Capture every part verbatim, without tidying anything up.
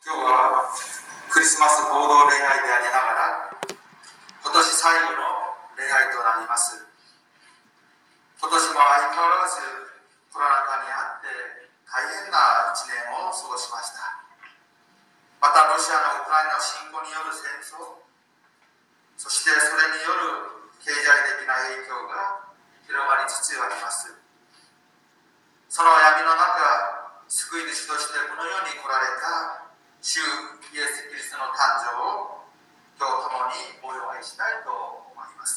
今日はクリスマス合同礼拝でありながら今年最後の礼拝となります。今年も相変わらずコロナ禍にあって大変ないちねんを過ごしました。またロシアのウクライナ侵攻による戦争、そしてそれによる経済的な影響が広がりつつあります。その闇の中、救い主としてこの世に来られた主イエス・キリストの誕生を今日共にお祝いしたいと思います。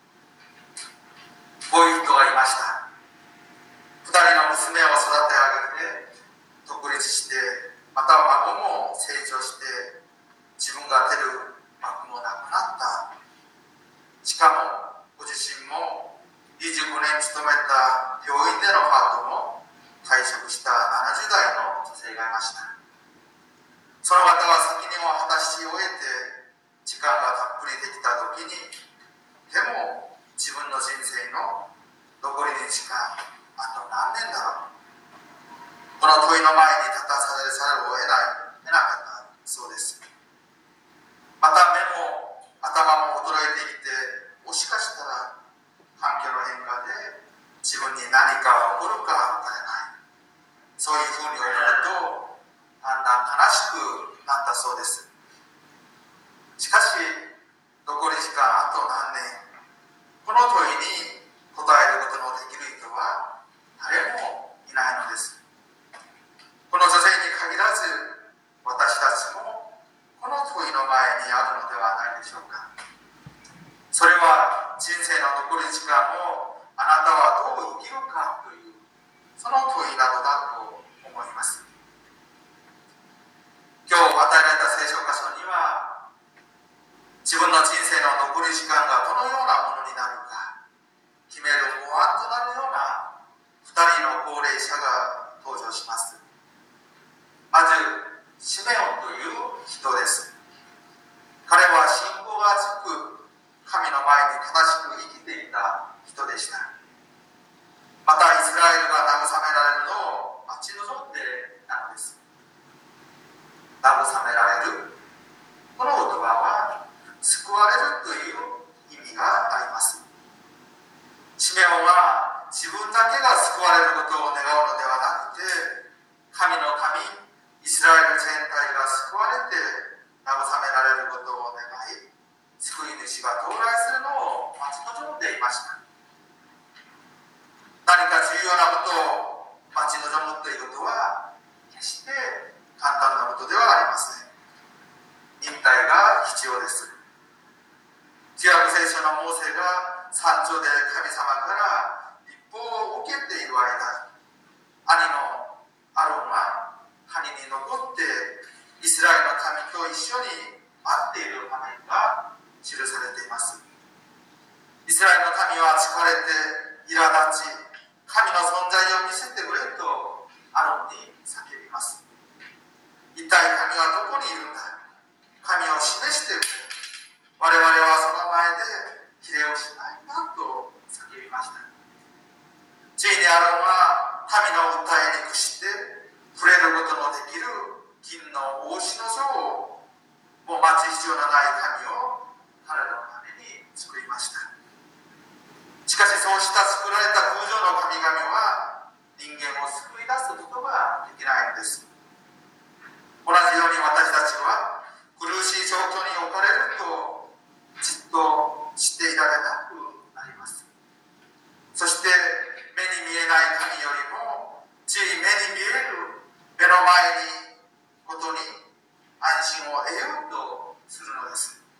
こういう人がいました。ふたりの娘を育て上げて独立して、また孫も成長して自分が出る幕もなくなった。しかもご自身もにじゅうごねん勤めた病院でのパートも退職したななじゅうだいの女性がいました。その方は先にも果たし終えて時間がたっぷりできた時に、でも自分の人生の残り日間あと何年だろう、この問いの前に立たされざるを得ない得なかったそうです。また目も頭も衰えてきて、もしかしたら環境の変化で自分に何か起こるかわからない、そういうふうに思うとだんだん悲しくなったそうです。しかし残り時間あと何年、この問いに答えることのできる人は誰もいないのです。この女性に限らず私たちもこの問いの前にあるのではないでしょうか。それは人生の残り時間をあなたはどう生きるかというその問いなどだと思います。今日与えられた聖書箇所には、自分の人生の残り時間がどのようなものになるか決める模範となるようなふたりの高齢者が登場します。まずシメオンという人です。彼は信仰が厚く神の前に正しく生きていた人でした。またイスラエルが慰められるのを待ち望んでいたのです。慰められる、この言葉は救われるという意味があります。シメオンは自分だけが救われることを願うのではなくて、神の民イスラエル全体が救われて慰められることを願い、救い主が到来するのを待ち望んでいました。何か重要なことを待ち望むということは決して簡単なことではありません。忍耐が必要です。旧約聖書のモーセが山頂で神様から立法を受けている間、兄のアロンは谷に残ってイスラエルの民と一緒に待っている場面が記されています。イスラエルの民は疲れて苛立ち、神の存在を見せてくれとアロンに叫びます。一体神はどこにいるんだ、神を示してくれ、我々はその前でひれをしないんだと叫びました。ついにアロンは民の訴えに屈して触れることのできる金の王子の像を、もう待つ必要のない神を彼らのために作りました。しかしそうした作られた空上の神々は人間を救い出すことができないのです。同じように私たちは苦しい状況に置かれるとじっとしていられなくなります。そして目に見えない神よりもつい目に見える目の前にことに安心を得ようとするのです。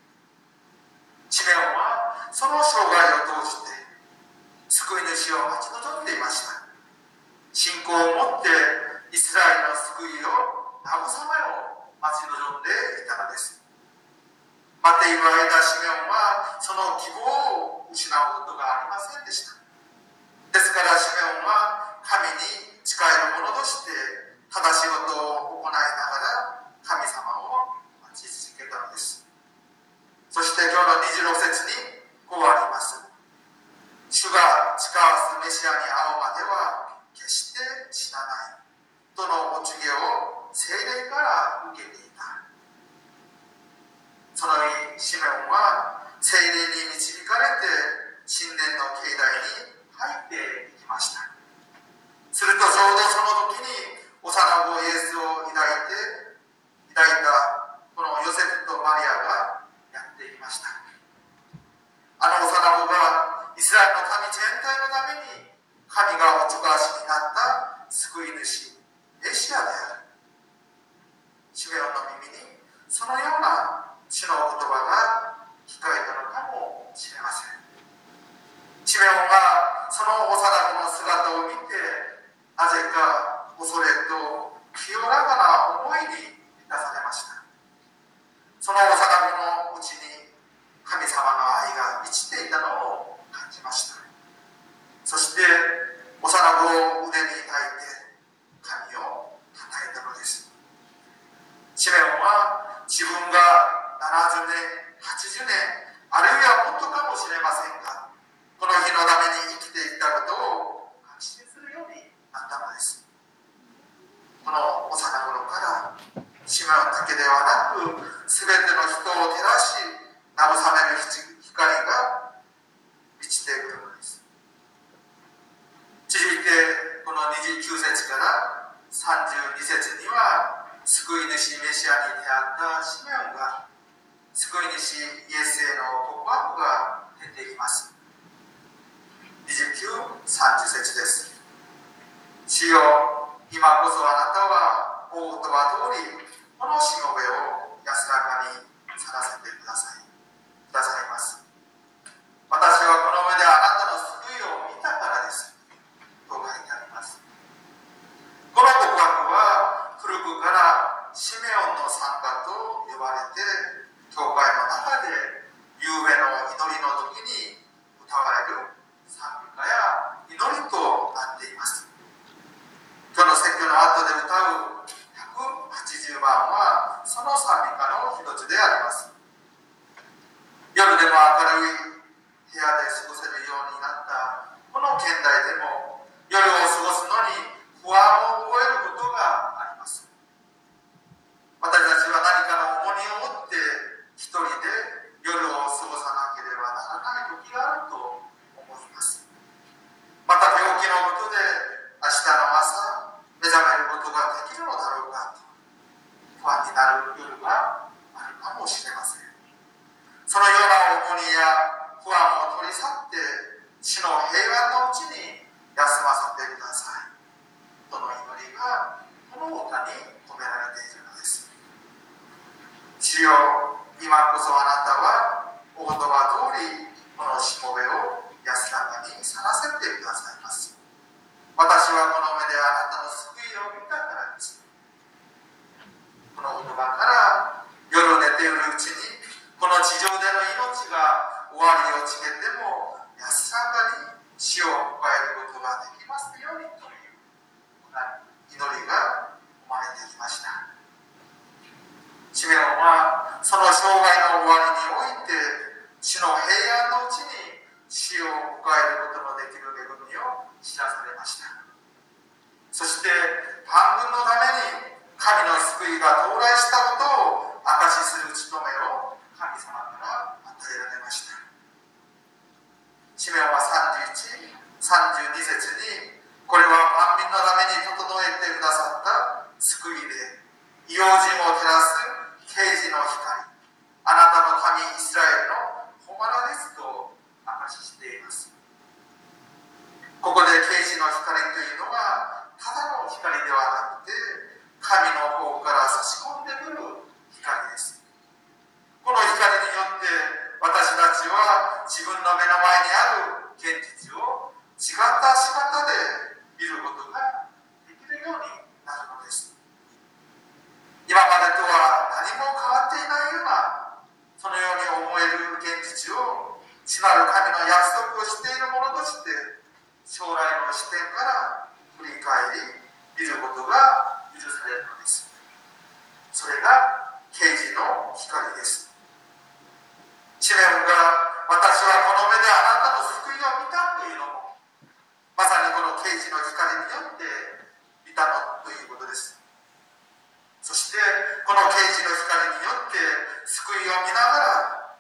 シメオンは聖霊に導かれて神殿の境内に入っていきました。するとちょうどその時に幼子イエスを抱いて抱いたこのヨセフとマリアがやってきました。あの幼子がイスラエルの民全体のために神がおちょかしになった救い主メシアである。シメオンの耳にそのような主の言葉が聞こえたのかもしれません。シメオンはその幼子の姿を見て、なぜか恐れと清らかな思いに満たされました。その幼子のうちに神様の愛が満ちていたのを感じました。そして幼子を腕に抱いて神を称えたのです。シメオンは自分がななじゅうねん、はちじゅうねん、あるいはもっとかもしれませんが、この日のために生きていったことを確信するようになったのです。この幼頃からシメオンだけではなく、すべての人を照らし慰める光が満ちてくるのです。続いてこのにじゅうきゅう節からさんじゅうに節には、救い主メシアに出会ったシメオンが救い主イエスへの告白が出ています。にじゅうきゅう、さんじゅう節です。主よ、今こそあなたはお言葉通りこのしもべを安らかに去らせてくださいくださいます。私はこの目であなたの救いを見たからですと書いてあります。この告白は古くからシメオンの賛歌と呼ばれて、教会の中で夕べの祈りの時に歌われる賛美歌や祈りとなっています。今日の説教の後で歌うひゃくはちじゅうばんはその賛美歌の一つであります。夜でも明るい部屋で過ごせるようになったこの現代でも、夜を過ごすのに不安を覚えることがあります。私たちは何かの重荷を持って一人で夜を過ごさなければならない時があると思います。また病気のことで明日の朝目覚めることができるのだろうかと不安になる夜があるかもしれません。そのような重荷や不安を取り去って主の平安のうちに休ませてくださいとの祈りがこの歌に込められているのです。主よ、今こそあなたはお言葉通りこのしもべを安らかに去らせてくださいます。私はこの目であなたの救いを見たからです。この言葉から夜寝ているうちにこの地上での命が終わりを告げても安らかに死を迎えることができますようにという祈りが生まれてきました。シメオンはその生涯の終わりにおいて主の平安のうちに死を迎えることのできる恵みを知らされました。そして万軍のために神の救いが到来したことを証しする務めを神様から与えられました。シメオンはさんじゅういち、さんじゅうに節に、これは万民のために整えてくださった救いで、異邦人を照らす啓示の光、あなたの神イスラエルの誉れですと証ししています。ここで啓示の光というのはただの光ではなくて、神の方から差し込んでくる光です。この光によって私たちは自分の目の前にある現実を違った仕方で見ることができるようになるのです。今までとは何も変わっていないような、そのように思える現実を主なる神の約束をしているものとして将来の視点から振り返り見ることが許されるのです。それが啓示の光です。シメオンが私はこの目であなたの救いを見たというのも、まさにこの啓示の光によって見たのということです。そしてこの啓示の光によって救いを見ながら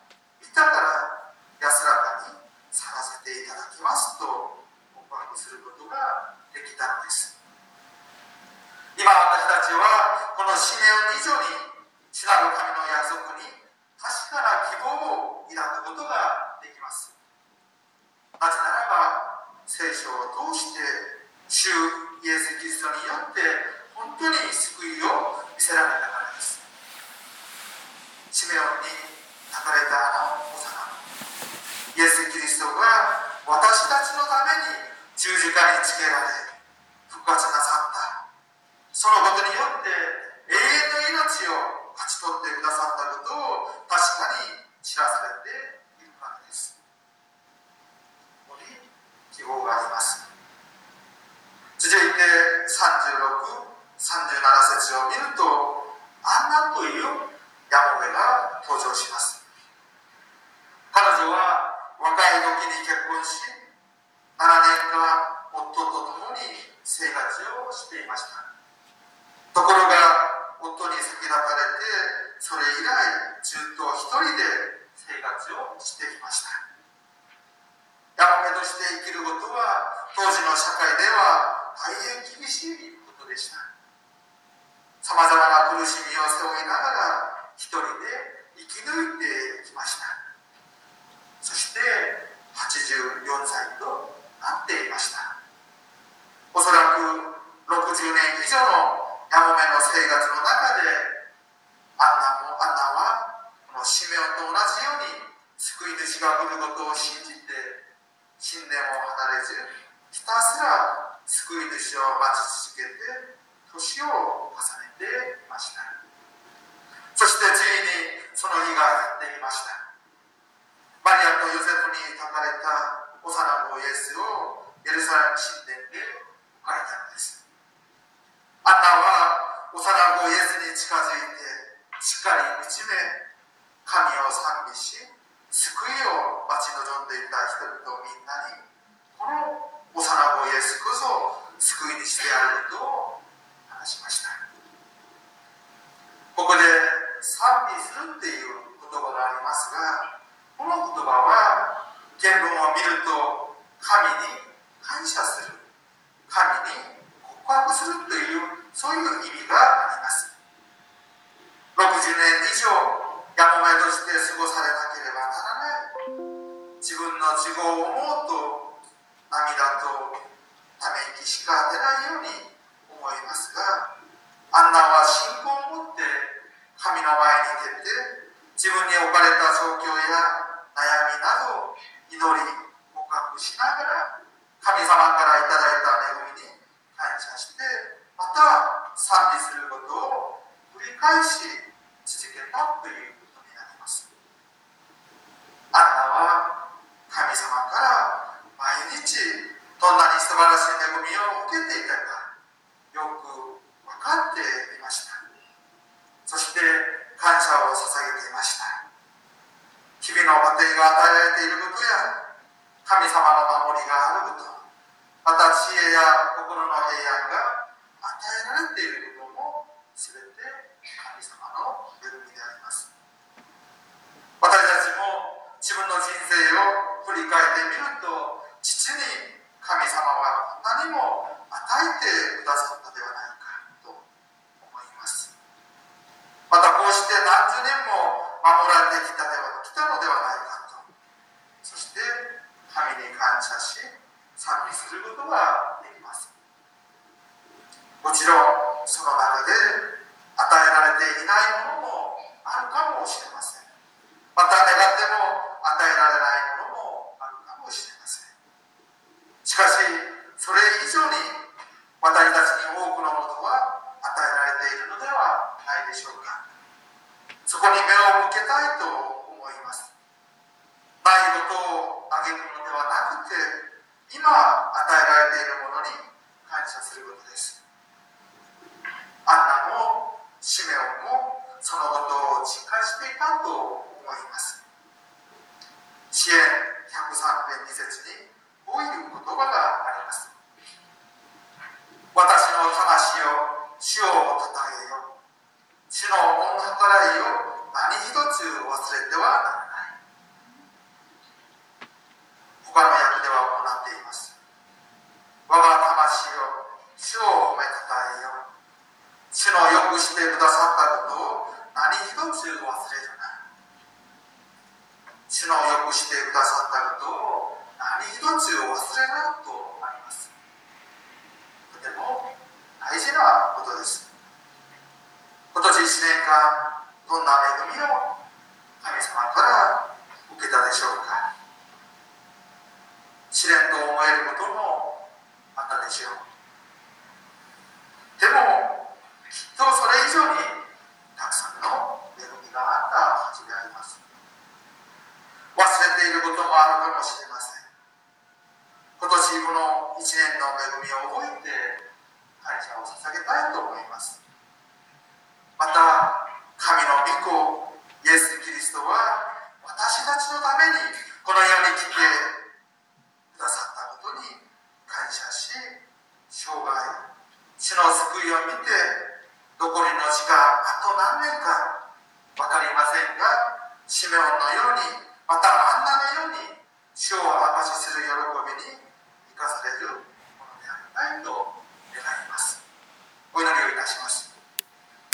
だから安らかに去らせていただきますと告白することができたのです。今私たちはこのシメオン以上に主なる神の約束に確かな希望を抱くことができます。なぜならば聖書を通して主イエス・キリストによって本当に救いを見せられたからです。シメオンに抱かれたあの幼子イエス・キリストが私たちのために十字架につけられ復活なさった。そのことによって永遠の命を勝ち取ってくださったことを確かに知らされているからです。ここに希望があります。続いてさんじゅうろく、さんじゅうなな節を見ると、アンナというヤモメが登場します。彼女は若い時に結婚し、ななねんかん夫と共に生活をしていました。ところが夫に先立たれて、それ以来ずっと一人で生活をしてきました。ヤモメとして生きることは当時の社会では大変厳しいことでした。さまざまな苦しみを背負いながら一人で生き抜いてきました。そしてはちじゅうよんさいとなっていました。おそらくろくじゅうねん以上のヤモメの生活の中でアンナもアンナはこのシメオンと同じように救い主が来ることを信じて信念を離れずひたすら救い主を待ち続けて年を重ねていました。そしてついにその日がやってきました。マリアとヨセフに抱かれた幼子イエスをエルサレム神殿で迎えたのです。アンナは幼子イエスに近づいてしっかり見つめ神を賛美し救いを待ち望んでいた人々みんなにこの幼子イエスこそ救い主であることを話しました。ここで賛美するっていう言葉がありますが、この言葉は原文を見ると神に感謝する、神に告白するというそういう意味があります。ろくじゅうねん以上ヤモメとして過ごされなければならない自分の自業を思うと涙とため息しか出ないように思いますが、アンナは信仰を持って神の前に出て自分に置かれた状況や悩みなどを祈り告白しながら神様からいただいた恵みに感謝してまた賛美することを繰り返し続けたということになります。アンナは神様から毎日どんなに素晴らしい恵みを受けていたかよく分かっていました。そして感謝を捧げていました。日々の家庭が与えられていることや神様の守りがあること、また知恵や心の平安が与えられていることも全て神様の恵みであります。私たちも自分の人生を振り返ってみると、父に神様は何も与えてくださったではないかと思います。またこうして何十年も守られてきたでは来たのではないかと、そして神に感謝し賛美することができます。もちろんその中で与えられていないものもあるかもしれません。また願っても与えられないものもあるかもしれません。しかしそれ以上に私たちに多くのものは与えられているのではないでしょうか。そこに目を向けたいと思います。ないことを嘆くのではなくて、今与えられているものに感謝することです。アンナもシメオンもそのことを実感していたと思います。詩編ひゃくさん編に節にこういう言葉があります。私の魂を主をたたえよ、主の恩計らいを何一つ忘れてはならない。 っています。我が魂よ、主を褒めたたえよ。主のよくしてくださったことを何一つ忘れるな。主のよくしてくださったことを何一つ忘れなとあります。とても大事なことです。今年いちねんかん、どんな恵みを神様から受けたでしょうか。試練と思えることもあったでしょう。でもきっとそれ以上にたくさんの恵みがあったはずであります。忘れていることもあるかもしれません。今年このいちねんの恵みを覚えて感謝を捧げたいと思います。また神の御子イエス・キリストは私たちのためにこの世に来てくださったことに感謝し、生涯主の救いを見て残りの時間あと何年か分かりませんが、シメオンのようにまたアンナのように主を証しする喜びに生かされる